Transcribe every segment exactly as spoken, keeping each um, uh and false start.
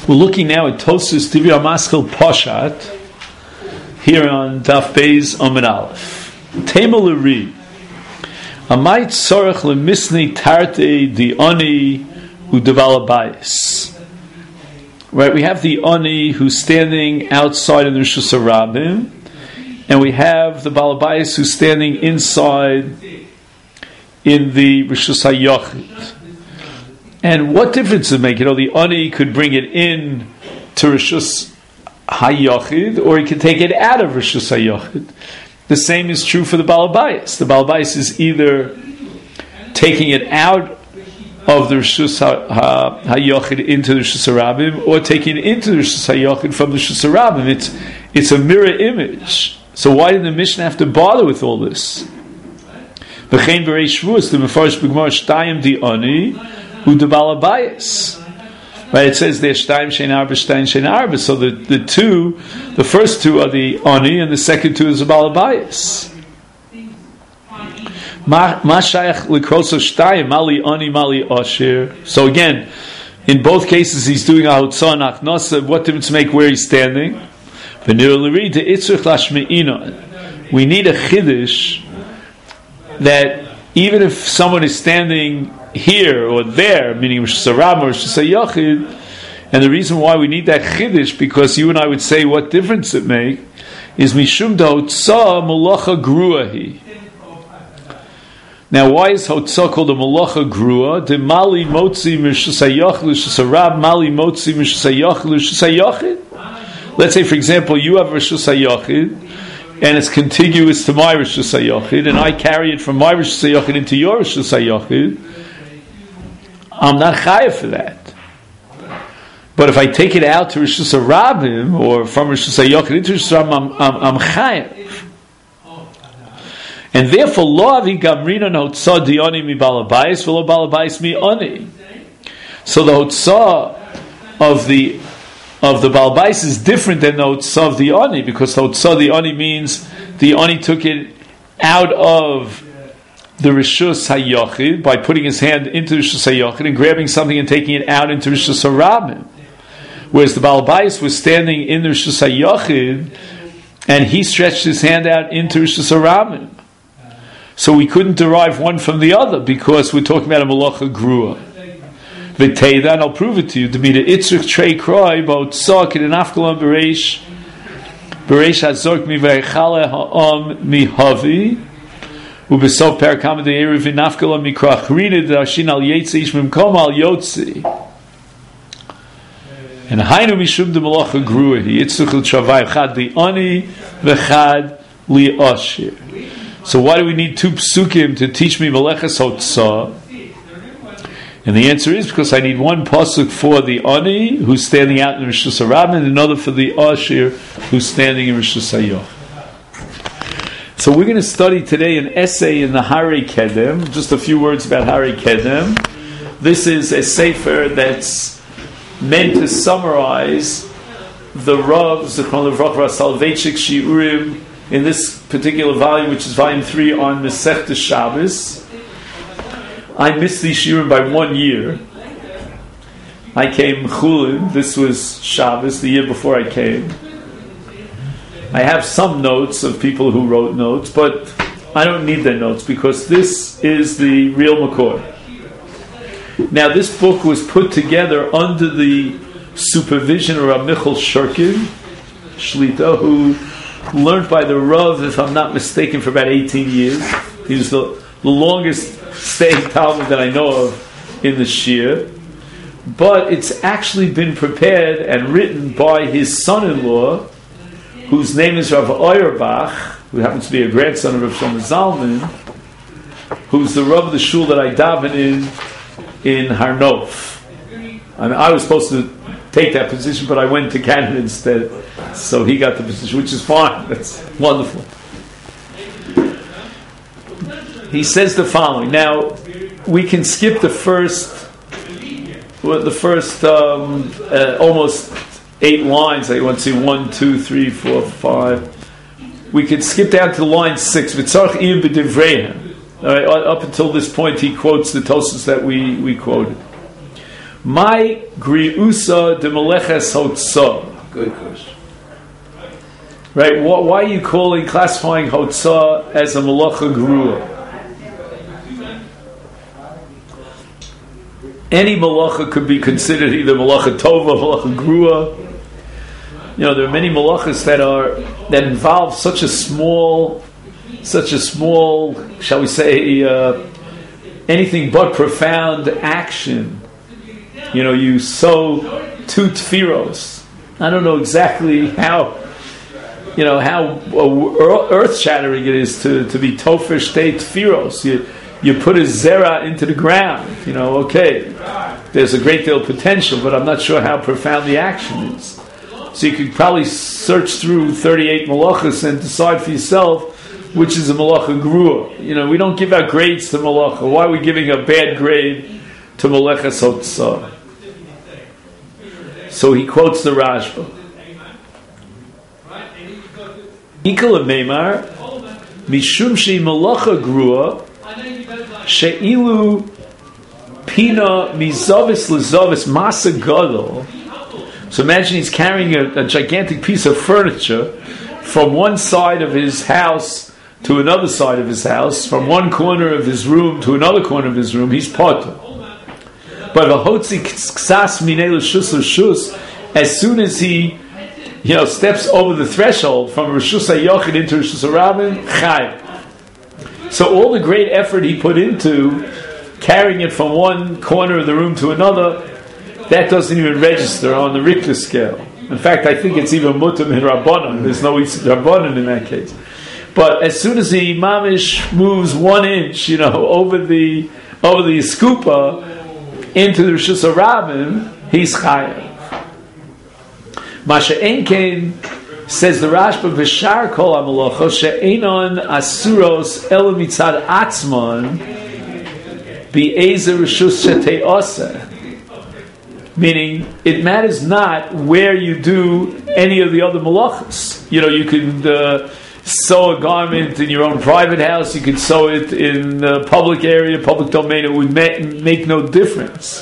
We're looking now at Tosfos Divrei HaMaskil Poshat here on Daf Beis Amud Aleph. Tema l'ri Amait tzorech lemisni tarte di ani u'deval habayis. Right, we have the ani who's standing outside in the Rishus HaRabim, and we have the Baal Habayis who's standing inside in the Rishus HaYachid. And what difference does it make? You know, the ani could bring it in to Rishus HaYachid, or he could take it out of Rishus HaYachid. The same is true for the Baal Habayis. The Baal Habayis is either taking it out of the Rishus HaYachid into the Rishus HaRabim, or taking it into the Rishus HaYachid from the Rishus HaRabim. It's, it's a mirror image. So why did the Mishnah have to bother with all this? V'chein b'rei Shavuos, the Mefarish b'Gemara shtayim di ani u'deval habayis. Right, it says there shtayim shein arba, shtayim shein arba. So the, the two, the first two are the ani, and the second two is the Baal Habayis. Ma shayach l'kroso shtayim mali ani mali asher. So again, in both cases he's doing a hotzah and achnasa. What difference make where he's standing? We need a chiddush that even if someone is standing here or there, meaning Rishus HaRabim or Rishus HaYachid, and the reason why we need that chiddush, because you and I would say what difference it makes, is mishum da'hotzah malacha gruahi. Now, why is hotzah called a malacha grua? De mali motzi Rishus HaYachid Rishus HaRabim mali motzi Rishus HaYachid Rishus HaYachid. Let's say, for example, you have Rishus HaYachid, and it's contiguous to my Rishus HaYachid, and I carry it from my Rishus HaYachid into your Rishus HaYachid. I'm not chayav for that. But if I take it out to Rishus HaRabim, or from Rishus HaYachid into Rishus HaRabim, I'm, I'm, I'm chayav. And therefore, lo avi gamrina hotzah dioni mi Baal Habayis, v'lo Baal Habayis mi ani. So the hotzah of the of the Baal Habayis is different than the hotzah of the ani, because the hotzah of the ani means the ani took it out of the Rishus HaYachid by putting his hand into the Rishus HaYachid and grabbing something and taking it out into Rishus HaRabim. Whereas the Baal Habayis was standing in the Rishus HaYachid and he stretched his hand out into Rishus HaRabim. So we couldn't derive one from the other because we're talking about a malacha grua. V'teida, and I'll prove it to you, to be the itzrich trei kroi about tzak in an afkalam bereish bereish hazork mi v'echale ha'am mi havi u'besof perakam de'erev v'nafkalam mi krachrina d'ashin al yetzi ish mimkom al yotzi. And hainu mishum de malacha grua hi itzrich l'travai chad li ani v'chad li ashir. So why do we need two psukim to teach me Melechas Hotzah? And the answer is because I need one pasuk for the ani who's standing out in Rishus HaRabim, and another for the ashir who's standing in Rishus HaYachid. So we're going to study today an essay in the Harei Kedem. Just a few words about Harei Kedem. This is a sefer that's meant to summarize the Rav Zichron Livracha Soloveitchik Shiurim in this particular volume, which is volume three on Masechta Shabbos. I missed these shiurim by one year. I came Chulin. This was Shabbos, the year before I came. I have some notes of people who wrote notes, but I don't need their notes because this is the real Makor. Now, this book was put together under the supervision of Rav Michal Shurkin Shlita, who learned by the Rav, if I'm not mistaken, for about eighteen years. He was the, the longest staying Talmud that I know of in the Shir. But it's actually been prepared and written by his son-in-law, whose name is Rav Auerbach, who happens to be a grandson of Rav Shlomo Zalman, who's the Rav of the shul that I daven in, in Har Nof. I mean, I was supposed to take that position, but I went to Canada instead. So he got the position, which is fine. That's wonderful. He says the following. Now, we can skip the first, well, the first um, uh, almost eight lines. I want to see one, two, three, four, five. We could skip down to line six. V'tzarech iyun b'divreihem. All right, up until this point, he quotes the Tosfos that we we quoted. My griusa de meleches hotzah. Good question. Right? Why are you calling, classifying hotzah as a malacha grua? Any malacha could be considered either malacha tova, malacha grua. You know, there are many malachas that are that involve such a small, such a small, shall we say, uh, anything but profound action. You know, you sow two tfiros. I don't know exactly how, you know, how earth-shattering it is to, to be tofer shtei tfiros. You you put a zera into the ground. You know, okay, there's a great deal of potential, but I'm not sure how profound the action is. So you could probably search through thirty-eight malachas and decide for yourself which is a malacha grua. You know, we don't give out grades to malacha. Why are we giving a bad grade to malacha sotzah? So he quotes the Rashba. Ikal Meimar, Mishum she malacha grua, she'ilu pina mizavis lezavis masa gadol. So imagine he's carrying a, a gigantic piece of furniture from one side of his house to another side of his house, from one corner of his room to another corner of his room. He's potter. But as soon as he, you know, steps over the threshold from Rishus HaYochid into Rishus HaRabim, Chai. So all the great effort he put into carrying it from one corner of the room to another, that doesn't even register on the Richter scale. In fact, I think it's even mutam in Rabbanon. There's no Rabbanon in that case. But as soon as the mamish moves one inch, you know, over the over the skupa into the Rishus HaRabim, he's chayav. Masha Enkein says the Rashba v'shar kol hamalacha she'enon asuros elo mitzad atzman bi'ezer rishus shete'oseh. Meaning, it matters not where you do any of the other malachas. You know, you can uh, sew a garment in your own private house. You can sew it in the public area, public domain. It would ma- make no difference.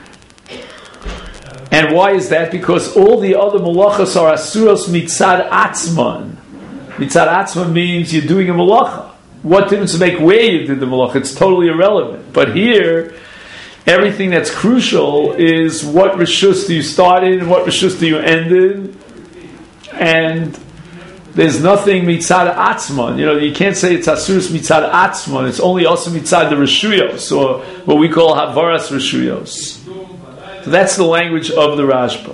And why is that? Because all the other malachas are asuros mitzad atzman. Mitzad atzman means you're doing a malacha. What difference to make where you did the malacha? It's totally irrelevant. But here, everything that's crucial is what rishus do you start in and what rishus do you end in. And there's nothing mitzad atzman. You know, you can't say it's asuros mitzad atzman. It's only also mitzad the rishuyos, or what we call havaras rishuyos. So that's the language of the Rashba.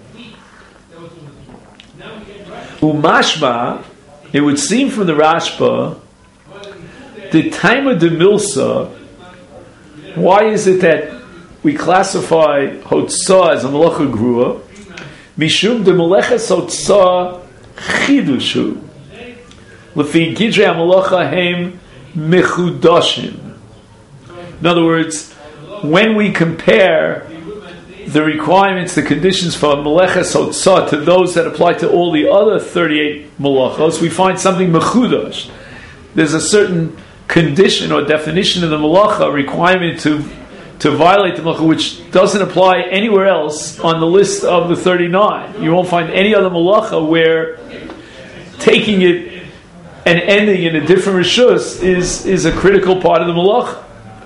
Umashma, it would seem from the Rashba, the time of the milsa. Why is it that we classify hotzah as a malacha grua? Mishum de meleches hotzah chidushu. Lefi gidrei hamalacha hem mechudashim. In other words, when we compare the requirements, the conditions for meleches hotzah to those that apply to all the other thirty-eight malachos, we find something mechudash. There's a certain condition or definition of the malacha, requirement to to violate the malacha, which doesn't apply anywhere else on the list of the thirty-nine. You won't find any other malacha where taking it and ending in a different rishus is, is a critical part of the malacha.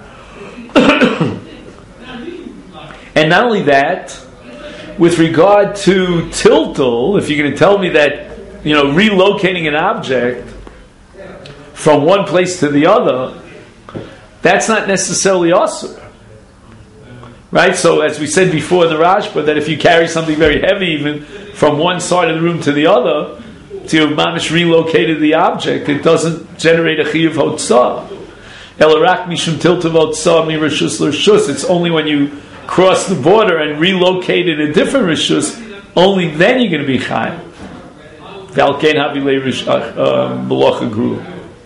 And not only that, with regard to tiltal, if you're going to tell me that, you know, relocating an object from one place to the other, that's not necessarily asur. Right? So as we said before in the Rashba, that if you carry something very heavy even from one side of the room to the other, to have mamish relocated the object, it doesn't generate a chiyuv hotzah. Elarak mishum tiltav hotzah mi rishus l'rishus. It's only when you cross the border and relocate in a different rishus, only then you're going to be chayav. V'alkein havilei malacha grua.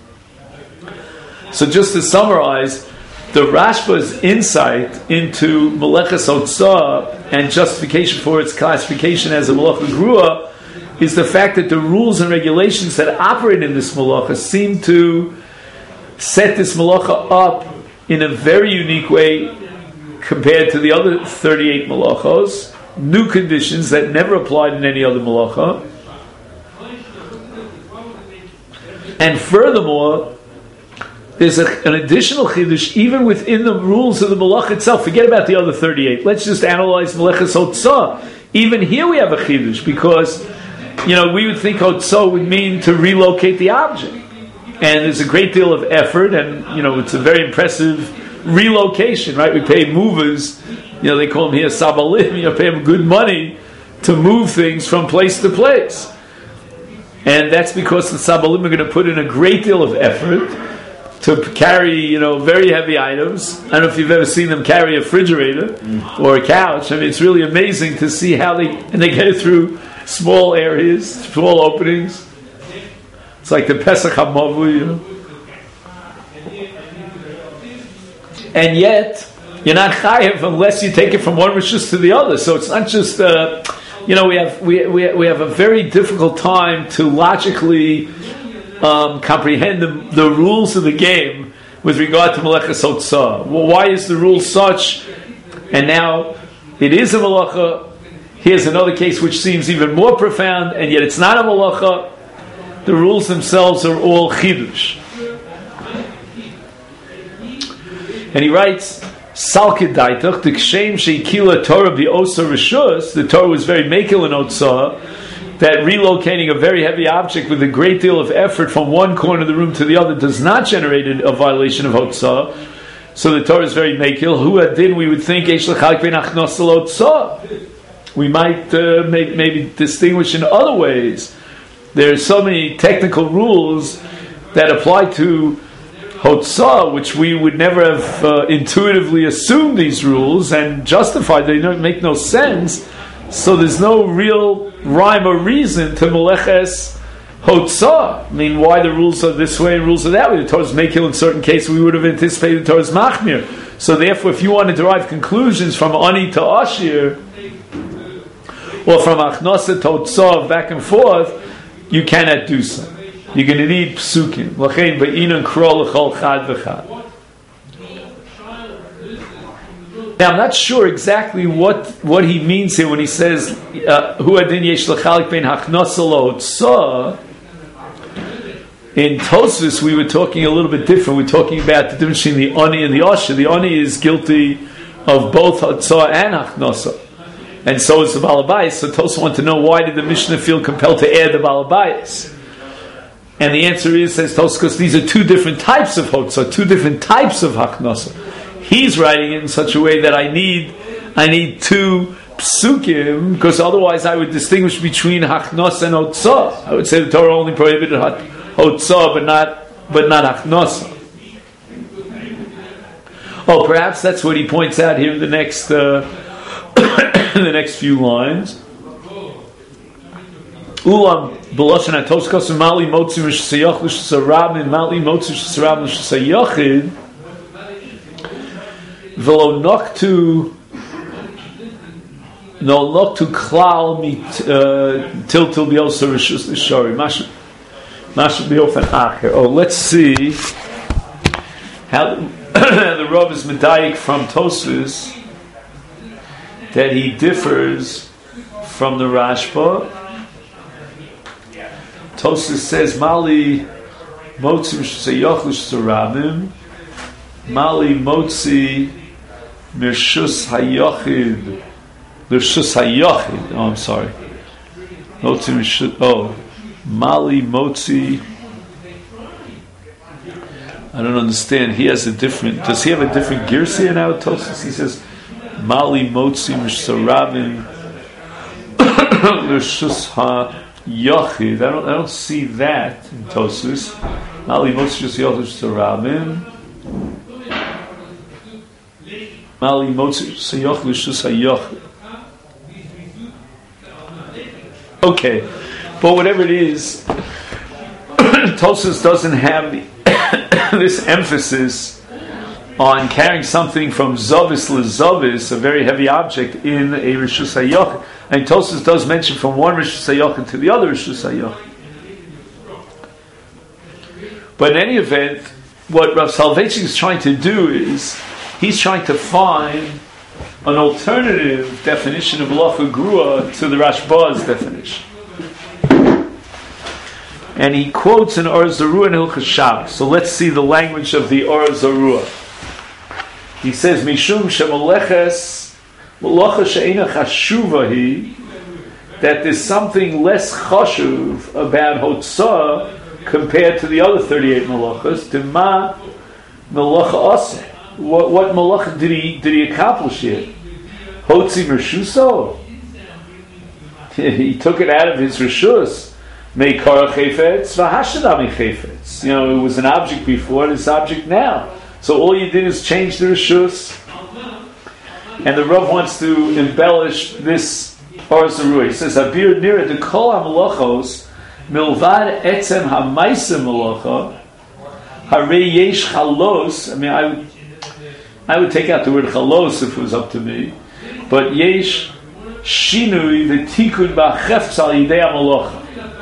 So just to summarize, the Rashba's insight into meleches hotzah and justification for its classification as a malacha grua is the fact that the rules and regulations that operate in this malacha seem to set this malacha up in a very unique way, compared to the other thirty-eight malachos, new conditions that never applied in any other malacha. And furthermore, there's a, an additional chidush even within the rules of the malach itself. Forget about the other thirty-eight. Let's just analyze Meleches Hotzah. Even here we have a chidush because, you know, we would think Hotzah would mean to relocate the object. And there's a great deal of effort, and, you know, it's a very impressive relocation, right? We pay movers, you know, they call them here sabalim, you know, pay them good money to move things from place to place. And that's because the sabalim are going to put in a great deal of effort to carry, you know, very heavy items. I don't know if you've ever seen them carry a refrigerator mm. or a couch. I mean, it's really amazing to see how they, and they get it through small areas, small openings. It's like the Pesach HaMavu, you know. And yet, you're not chayev unless you take it from one rishus to the other. So it's not just, uh, you know, we have we, we we have a very difficult time to logically Um, comprehend the, the rules of the game with regard to Meleches Hotzah. Well, why is the rule such? And now it is a malacha. Here's another case which seems even more profound, and yet it's not a malacha. The rules themselves are all chidush. And he writes, Salkedaitach, the kshem sheikila Torah bi'osa rishus, the Torah was very makil in Hotzah, that relocating a very heavy object with a great deal of effort from one corner of the room to the other does not generate a violation of Hotzah. So the Torah is very makil. Hu adin, we would think, we might uh, make, maybe distinguish in other ways. There are so many technical rules that apply to Hotzah, which we would never have uh, intuitively assumed these rules and justified. They don't make no sense. So there's no real rhyme or reason to Meleches Hotzah. I mean, why the rules are this way and rules are that way? The Torah's makil in certain cases, we would have anticipated the Torah's machmir. So therefore, if you want to derive conclusions from ani to ashir, or from achnasa to Hotzah, back and forth, you cannot do so. You're going to need psukim. L'chein ba'inan kro l'chol chad v'chad. Now, I'm not sure exactly what, what he means here when he says, Hu adin yesh l'chalik ben hachnasa lo'otzah. In Tosfos, we were talking a little bit different. We're talking about the difference between the ani and the asher. The ani is guilty of both hotzah and hachnasa. And so is the balabais. So Tosfos want to know, why did the Mishnah feel compelled to add the balabais? And the answer is, says Tosfos, because these are two different types of hotzah, two different types of hachnasa. He's writing it in such a way that I need, I need two psukim, because otherwise I would distinguish between hachnos and hotzah. I would say the Torah only prohibited hotzah, but not, but not hachnos. Oh, perhaps that's what he points out here in the next, uh, in the next few lines. Ulam b'loshen hatoskos mali motzi m'shesayach l'shesarabim mali motzi m'shesarabim l'shesayachid. V'lo noktu no noktu klal mit tiltil b'yoser rishus l'shari mash mash b'yofen acher. Oh, let's see how the Rav is medayik from Tosfos that he differs from the Rashba. Tosfos says Mali motzi m'shesayach l'shesarabim Mali motzi Mirshus Hayochid. Mirshus Hayochid. Oh, I'm sorry. Motzi Mirshus. Oh, Mali Motzi. I don't understand. He has a different. Does he have a different girsi in our Tosfos? He says Mali Motzi Mishsarabim Mirshus Hayochid. I don't. I don't see that in Tosfos. Mali Motzi Mishsarabim. Mali Motzi Sayoch Lishus Hayoch. Okay, but whatever it is, Tosfos doesn't have the, this emphasis on carrying something from Zavis leZavis, a very heavy object, in a Rishus Hayoch. And Tosfos does mention from one Rishus Hayoch to the other Rishus Hayoch. But in any event, what Rav Soloveitchik is trying to do is, he's trying to find an alternative definition of Malacha Grua to the Rashba's definition. And he quotes an Or Zarua and Hilchos Shabbos. So let's see the language of the Or Zarua. He says, Mishum shemaleches malacha she'ena chashuva hi, that there's something less chashuv about Hotzah compared to the other thirty-eight malachas. Dema malacha asa. What, what malacha did he did he accomplish here? Hotzi mershuso. He took it out of his reshus. Meikara chayfetz v'hashadami chayfetz. You know, it was an object before, it's object now. So all you did is change the reshus. And the Rav wants to embellish this Or Zarua. He says, Abir nira de kol ha-malachos milvad etzem ha-maisa malacha harei yesh chalos. I mean, I would, I would take out the word chalos if it was up to me. But yesh shinui v'tikun ba'chefetz al yidei ha-malacha.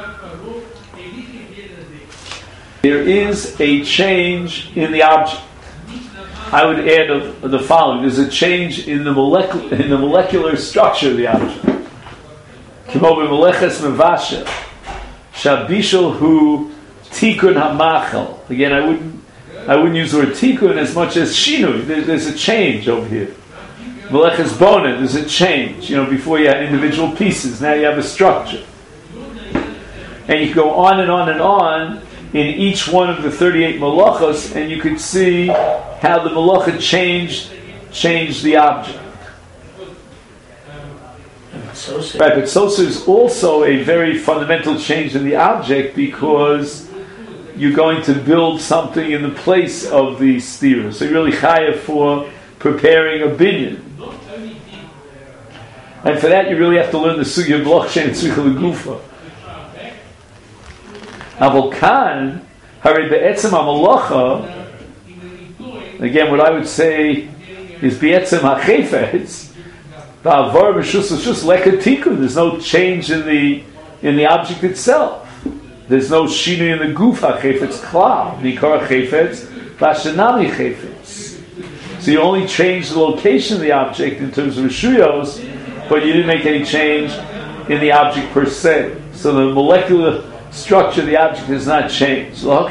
There is a change in the object. I would add a, the following: there's a change in the molecular in the molecular structure of the object. Kimo b'meleches mevasher shabishal hu tikun hamachal. Again, I wouldn't I wouldn't use the word tikun as much as shinui. There, there's a change over here. Meleches bonen, there's a change. You know, before you had individual pieces, now you have a structure, and you go on and on and on in each one of the thirty-eight malachos, and you could see how the malacha changed changed the object. Right, but sosa is also a very fundamental change in the object, because you're going to build something in the place of the stira. So you're really chayav for preparing a binyan. And for that you really have to learn the sugya of blockchain and tzricha legufa. Avokan, hari be'etzem ha-malacha. Again, what I would say is be'etzem ha-chefetz. Ba'avar b'shus l'shus leka tikun. There's no change in the in the object itself. There's no shinui in the guf ha-chefetz klal. Nikar ha-chefetz v'ashenami chefetz. So you only change the location of the object in terms of reshuyos, but you didn't make any change in the object per se. So the molecular structure of the object has not changed. Again,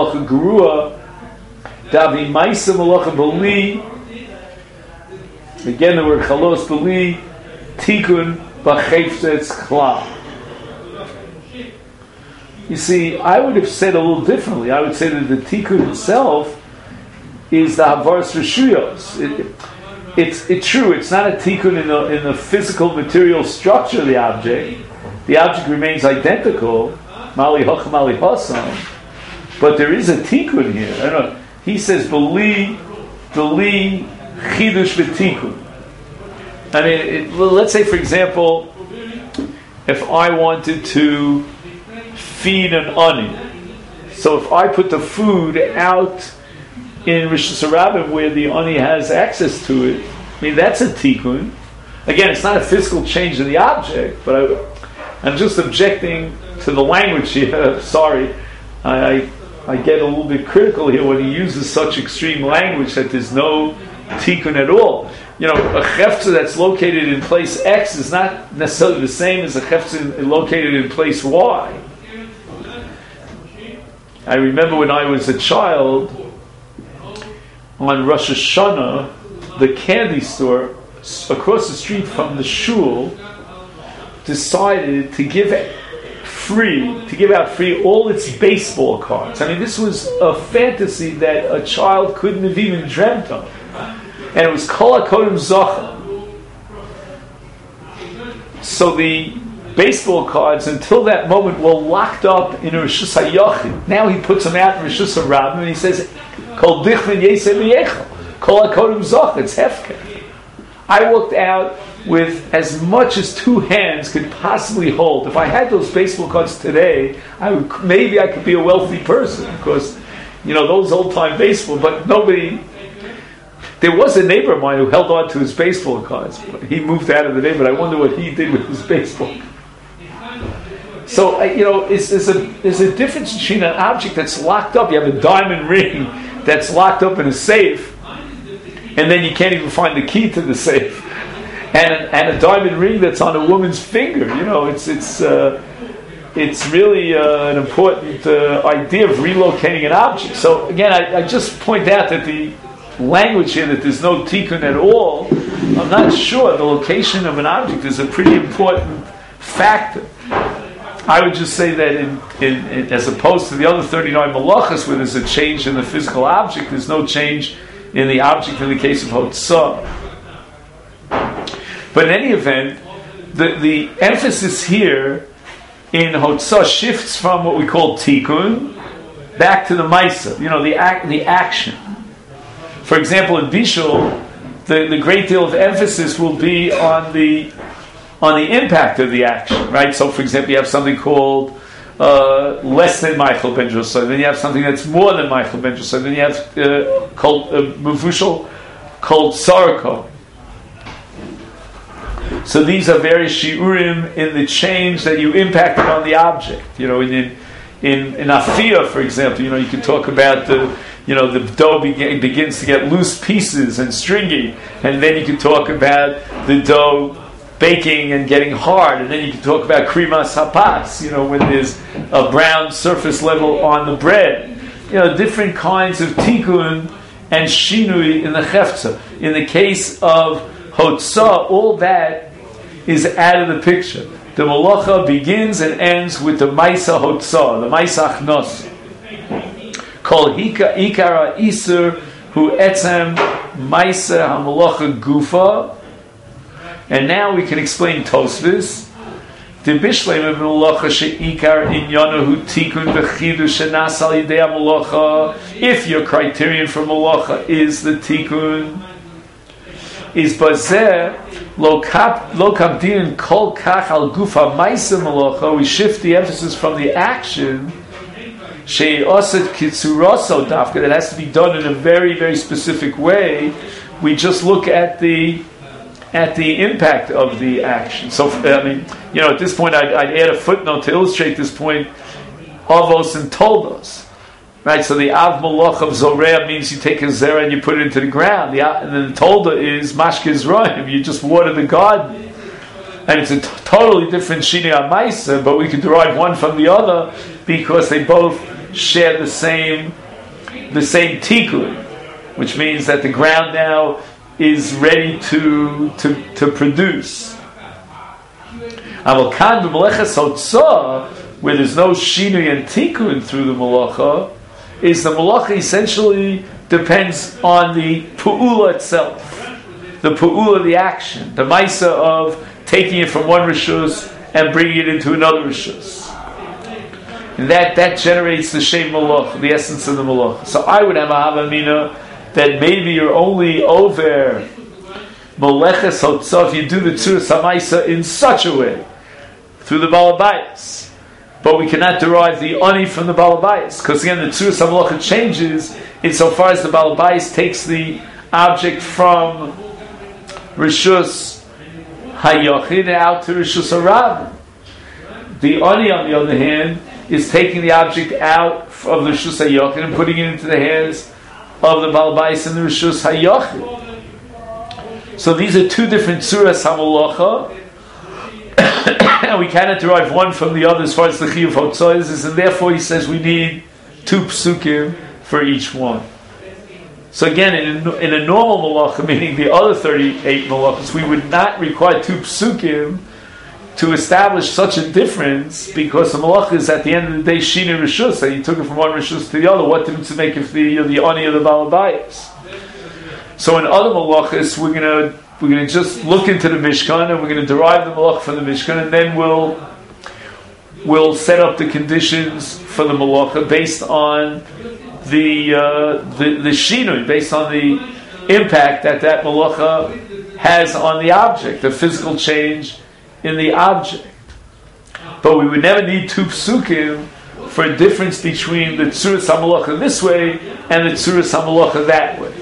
the word chalos b'li tikun b'chefetz klal. You see, I would have said a little differently. I would say that the tikkun itself is the havaras reshuyos. It, it's it's true. It's not a tikkun in the in the physical material structure of the object. The object remains identical. Mali hoch mali hasam, but there is a tikkun here. I don't know. He says beli beli chidush v'tikkun. I mean, it, well, let's say, for example, if I wanted to feed an ani, so if I put the food out in Rishus HaRabim where the ani has access to it, I mean, that's a tikkun. Again, it's not a physical change of the object, but I, I'm just objecting to the language here. Sorry, I, I I get a little bit critical here when he uses such extreme language that there's no tikkun at all. You know, a chefza that's located in place X is not necessarily the same as a chefza located in place Y. I remember when I was a child, on Rosh Hashanah, the candy store across the street from the shul decided to give free, to give out free all its baseball cards. I mean, this was a fantasy that a child couldn't have even dreamt of. And it was Kol HaKodim Zocha. So the baseball cards, until that moment, were locked up in a Rishus HaYachid. Now he puts them out in Rishus HaRabim, and he says, Kol Dichvin Yesem Yechel. Kol HaKodim Zocha. It's Hefker. I walked out with as much as two hands could possibly hold. If I had those baseball cards today, I would, maybe I could be a wealthy person, because, you know, those old-time baseball, but nobody... There was a neighbor of mine who held on to his baseball cards. He moved out of the neighborhood. I wonder what he did with his baseball. So, you know, it's, it's a, there's a difference between an object that's locked up. You have a diamond ring that's locked up in a safe, and then you can't even find the key to the safe. and and a diamond ring that's on a woman's finger. You know, it's it's uh, it's really uh, an important uh, idea of relocating an object. So again, I, I just point out that the language here that there's no tikkun at all. I'm not sure. The location of an object is a pretty important factor. I would just say that in, in, in, as opposed to the other thirty-nine malachas where there's a change in the physical object, there's no change in the object in the case of Hotzah. But in any event, the, the emphasis here in Hotzah shifts from what we call tikkun back to the maisa, you know, the act, the action. For example, in Bishul, the, the great deal of emphasis will be on the on the impact of the action, right? So, for example, you have something called uh, less than Michael ben Josai, then you have something that's more than Michael ben Josai, then you have uh, called uh, Mevushal, called Sarako. So these are various shiurim in the change that you impacted on the object. You know, in in in, in Afiyah, for example, you know, you can talk about the you know the dough begin, begins to get loose pieces and stringy, and then you can talk about the dough baking and getting hard, and then you can talk about krimas hapas, you know, when there's a brown surface level on the bread. You know, different kinds of tikkun and shinui in the chefza. In the case of Hotzah, all that is out of the picture. The malacha begins and ends with the Maisa Hotzah, the Maisa Achnos. Kol Ikara Isur Hu Etzem Maisa HaMalacha Gufa. And now we can explain Tosfos. The Bishleim of Malacha Sheikar Inyanahu Tikun Bechidu Shenas Al Yidei Malacha. If your criterion for Malacha is the Tikun, is Bazeh Lo Kamdin Kol Kach Al Gufa Maisa Malacha. We shift the emphasis from the action Shei Oset Kitsuraso Dafka, that has to be done in a very, very specific way. We just look at the at the impact of the action. So, I mean, you know, at this point, I'd, I'd add a footnote to illustrate this point. Avos and Toldos, right? So the Av Malach of Zorea means you take a zera and you put it into the ground. The, and then the Tolda is Mashke Zerayim. You just water the garden. And it's a t- totally different Shini HaMaisa, but we can derive one from the other because they both share the same the same tikkun, which means that the ground now is ready to to, to produce. Avalkan b'meleches hotzah, where there's no shinui and tikkun through the malacha, is the malacha essentially depends on the pu'ula itself, the pu'ula, the action, the maisa of taking it from one rishus and bringing it into another rishus. And that, that generates the shem malach, the essence of the malach. So I would have a havamina that maybe you're only over maleches hotzah if you do the tzuras hamaisa in such a way through the balabayas, but we cannot derive the ani from the balabayas because again the tzuras hamalacha changes insofar as the balabayas takes the object from rishus hayachid out to rishus harav. The ani, on the other hand, is taking the object out of the rishus hayachid and putting it into the hands of the balabais and the rishus hayachid. So these are two different tzuras hamalacha, and we cannot derive one from the other as far as the chiyuv hotzah is, and therefore he says we need two psukim for each one. So again, in a, in a normal malacha, meaning the other thirty-eight malachas, we would not require two psukim to establish such a difference, because the malacha is at the end of the day shina rishus, that you took it from one rishus to the other. What difference to make if the the ani of the balabayas? So in other malachas, we're gonna we're gonna just look into the mishkan and we're gonna derive the malacha from the mishkan, and then we'll we'll set up the conditions for the malacha based on the uh, the the shinui, based on the impact that that malacha has on the object, the physical change in the object. But we would never need two psukim for a difference between the tzuras hamalacha this way and the tzuras hamalacha that way.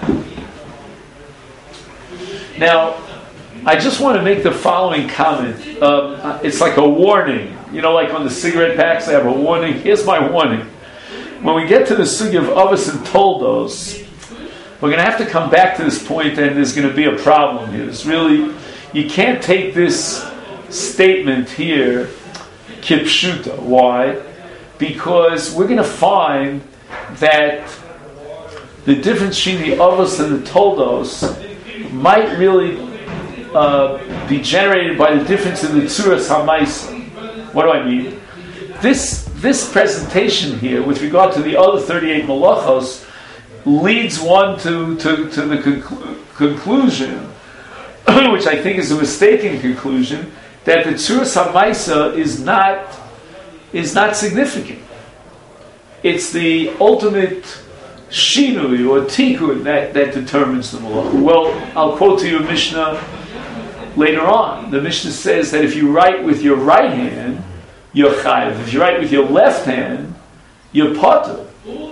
Now, I just want to make the following comment. Um, it's like a warning. You know, like on the cigarette packs, they have a warning. Here's my warning. When we get to the sugi of Avos and Toldos, we're going to have to come back to this point, and there's going to be a problem here. It's really, you can't take this statement here kipshuta. Why? Because we're going to find that the difference between the avos and the toldos might really uh, be generated by the difference in the tzuras hamaisa. What do I mean? This this presentation here, with regard to the other thirty-eight malachos, leads one to to, to the conclu- conclusion, which I think is a mistaken conclusion, that the tzuras hamaisa is not is not significant. It's the ultimate shinui or tikkun that, that determines the malacha. Well, I'll quote to you a Mishnah later on. The Mishnah says that if you write with your right hand, you're chayav. If you write with your left hand, you're patur.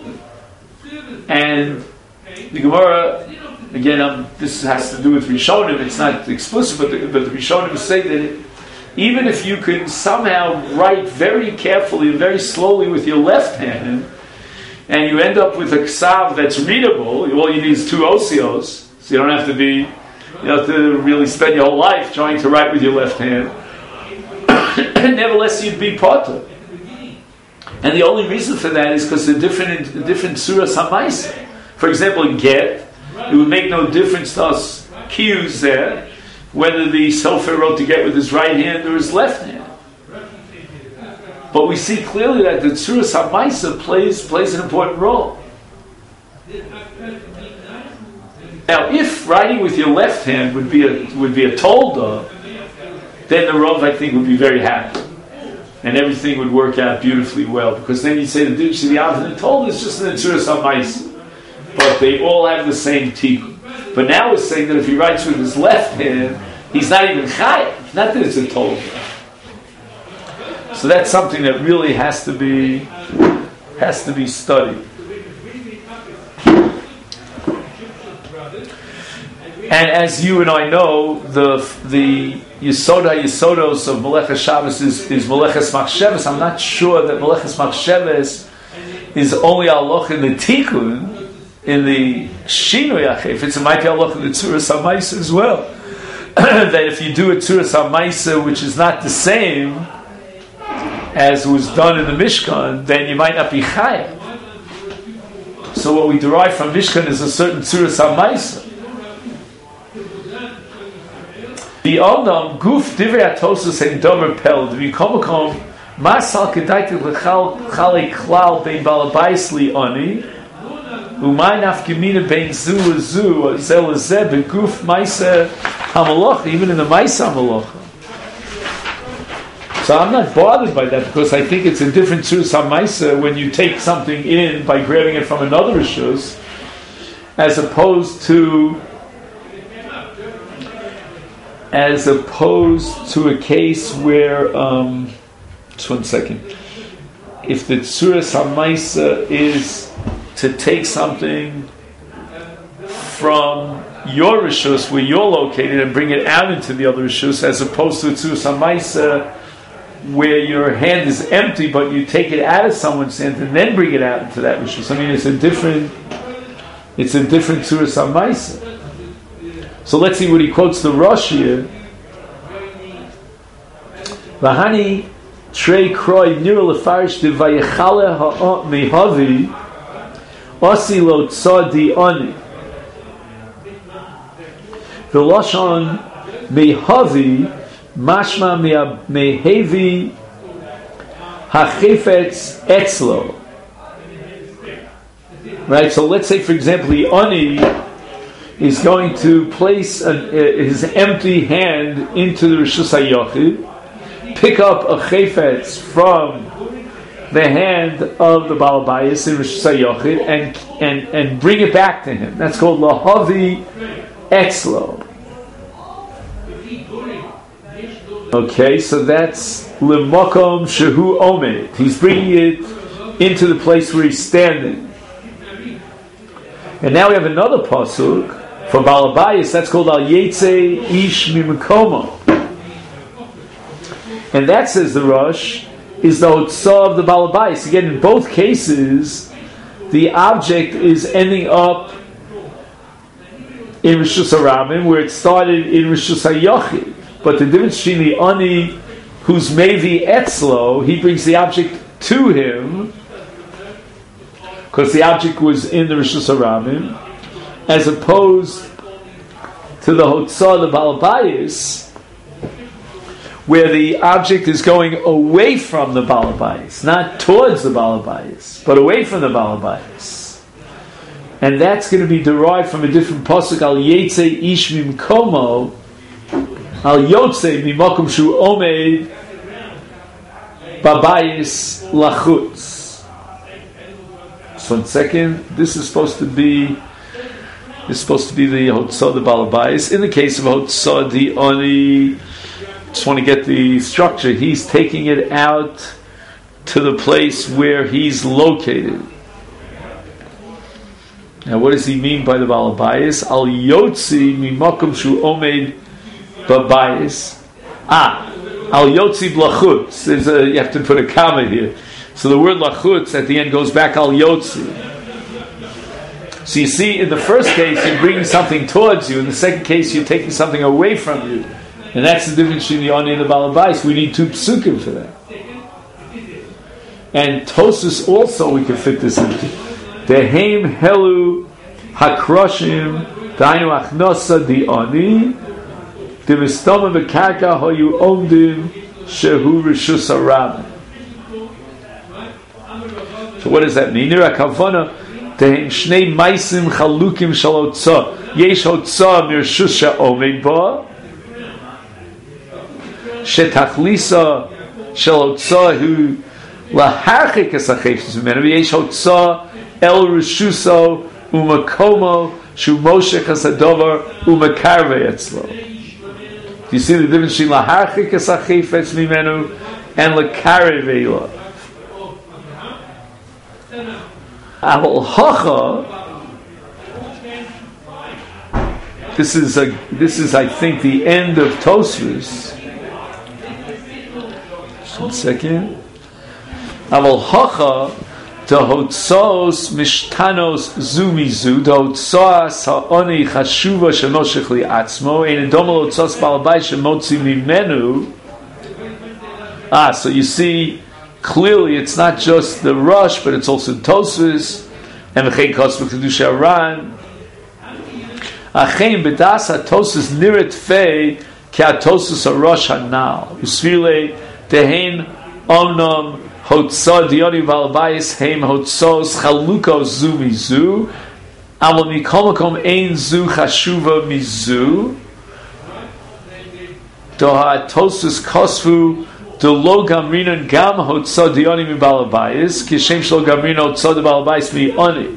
And the Gemara, again, um, this has to do with Rishonim. It's not explicit, but the, but the Rishonim say that it, even if you can somehow write very carefully and very slowly with your left hand, and you end up with a ksav that's readable, all you need is two osios, so you don't have to be, you don't have to really spend your whole life trying to write with your left hand. Nevertheless, you'd be patur. And the only reason for that is because the different the different suras hamaisa. For example, in get, it would make no difference to us cues there whether the sofer wrote to get with his right hand or his left hand. But we see clearly that the tzuras hamaisa plays plays an important role. Now, if writing with your left hand would be a would be a tolda, then the Rav, I think, would be very happy, and everything would work out beautifully well. Because then you say the dish the Av and the tolda is just an tzuras hamaisa, but they all have the same tikkun. But now we're saying that if he writes with his left hand, he's not even chayav. Not that it's a tolda. So that's something that really has to be has to be studied. And as you and I know, the the Yesoda Yesodos of Meleches Shabbos is, is Meleches Machsheves. I'm not sure that Meleches Machsheves is only aloch in the Tikkun, in the Shinui Achef. It might be aloch in the Tzuras HaMaisa as well. That if you do a Tzuras HaMaisa which is not the same as was done in the Mishkan, then you might not be chayav. So what we derive from Mishkan is a certain Tzuras HaMaisa. The Adam Guf Divrei Atosus and Domer Pel V'Yikomakom Masal Kedaitik L'Chal Chalei Klal Bein Balabais Li Ani Umay Nafkemina Bein Zu Zu Zel Zeh Beguf Maisa Hamalocha, even in the Maisa Hamalocha. So I'm not bothered by that, because I think it's a different Tzuras HaMaisa when you take something in by grabbing it from another Rishus, as opposed to as opposed to a case where um, just one second. If the Tzuras HaMaisa is to take something from your Rishus where you're located and bring it out into the other Rishus, as opposed to a Tzuras HaMaisa where your hand is empty, but you take it out of someone's hand and then bring it out into that Rishus. I mean, it's a different, it's a different Tzuras HaMaisa. So let's see what he quotes the Rosh here. V'hani trei kroi nira lefarish de vayechale ha'ot mehavi osi lo tzadi ani. V'loshon mehavi mashma mehevi hachefetz etzlo. Right, so let's say, for example, the ani is going to place an, uh, his empty hand into the Rishus HaYochid, pick up a chayfetz from the hand of the Balabayas in Rishus HaYochid, and, and, and bring it back to him. That's called Lahavi Etzlo. Okay, so that's L'mokom Shehu Omed. He's bringing it into the place where he's standing. And now we have another pasuk for Balabayas, that's called Al Yetze Ish Mimkomo. And that, says the Rosh, is the Hotzah of the Balabayas. Again, in both cases, the object is ending up in Rishus HaRabim, where it started in Rishus HaYachid. But the difference between the Ani who's Mevi Etzlo, he brings the object to him, because the object was in the Rishus HaRabim, as opposed to the Hotzah, the Baal Bayis, where the object is going away from the Baal Bayis, not towards the Baal Bayis, but away from the Baal Bayis. And that's going to be derived from a different pasuk, Al Yetze Ish Mimkomo, Al Yotze Mimakom Shu Omeid Babayis Lachutz. So one second, this is supposed to be this is supposed to be the Hotzah, the Baal Bayis. In the case of Hotzah, the Oni, just want to get the structure. He's taking it out to the place where he's located. Now, what does he mean by the Baal Bayis? Al Yotzi Mimakom Shu Omeid Babayis. Ah, Al Yotzi Blachutz. There's a, you have to put a comma here. So the word Lachutz at the end goes back Al Yotzi. So you see, in the first case, you're bringing something towards you. In the second case, you're taking something away from you. And that's the difference between the Ani and the Baal Bayis. We need two psukim for that. And Tosus also we can fit this into. Deheim helu hakroshim dainu achnosa di Ani dimistoma v'karka hoyu omdim shehu rishus HaRabim. So what does that mean? Nira kavana deheim shnei maisim chalukim shal hotzah yesh hotzah mirshus she'omed ba shetachlisa shel hotzah hu laharchik es hachefetz mimenu v'yesh hotzah el rishuso umakomo shu moshech hasadover umakarve etzlo. Do you see the difference between laharchik es hachefetz mimenu and lakarve elav? Aval hacha. This is a. This is, I think, the end of Tosfos. Just one second. Aval hacha to hotzos mishtanos zumizu to hotzos haoni chashuva shemoshech liatzmo ein edomo hotzos Baal Bayis shemotzi mimenu. Ah, so you see. Clearly, it's not just the rush, but it's also Tosfos and v'chein kosv kedusha Aran. Achein b'das haTosfos niret fei ki haTosfos harosh hanal usvile dehein omnom hotzah dioni Baal Bayis heim hotzos chalukos zu mizu aval mikol makom ein zu chashuva mizu do haTosfos kosvu the lo gamrinon gam hotzah dioni mi Baal Bayis kishem shlo gamrinon hotzah de Baal Bayis mi oni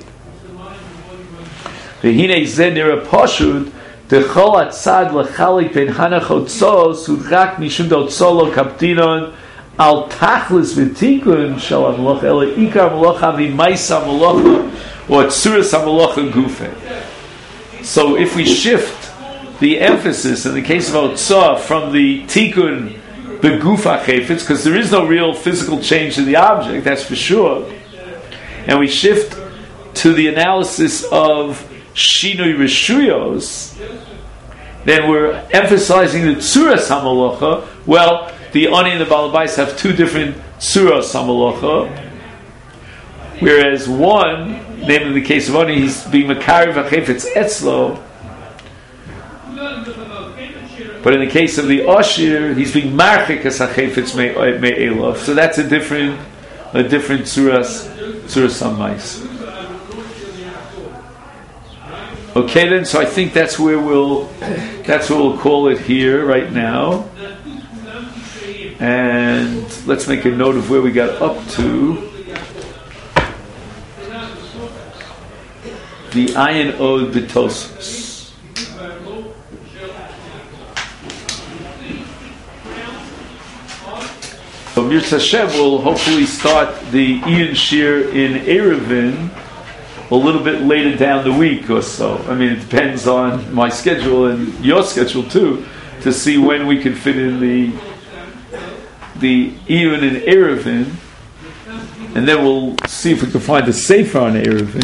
v'hinei zeh nira pashut dechol atzad lechalik ben hanach hotzos udrak mishum hotzah lo kaptinon al tachlis v'tikun shal hamalocha ela ikar hamalocha v'maisa hamalocha or tzuras hamalocha gufe. So if we shift the emphasis in the case of hotzah from the tikun begufa chayfetz, because there is no real physical change in the object, that's for sure, and we shift to the analysis of shinui rishuyos, then we're emphasizing the tzuras hamalocha. Well, the Ani and the Baal Bayis have two different tzuras hamalocha, whereas one, namely in the case of Ani, he's being makariv chayfetz etzlo. But in the case of the Oshir, he's being marchik as hachefetz me'elov. So that's a different, a different tzuras, tzuras hamais. Okay, then. So I think that's where we'll, that's where we'll call it here right now. And let's make a note of where we got up to. The Ayin Od B'Tosfos. So Mirza Hashem will hopefully start the Ian Shir in Erevin a little bit later down the week or so. I mean, it depends on my schedule and your schedule too, to see when we can fit in the the Ian in Erevin, and then we'll see if we can find a Sefer on Erevin.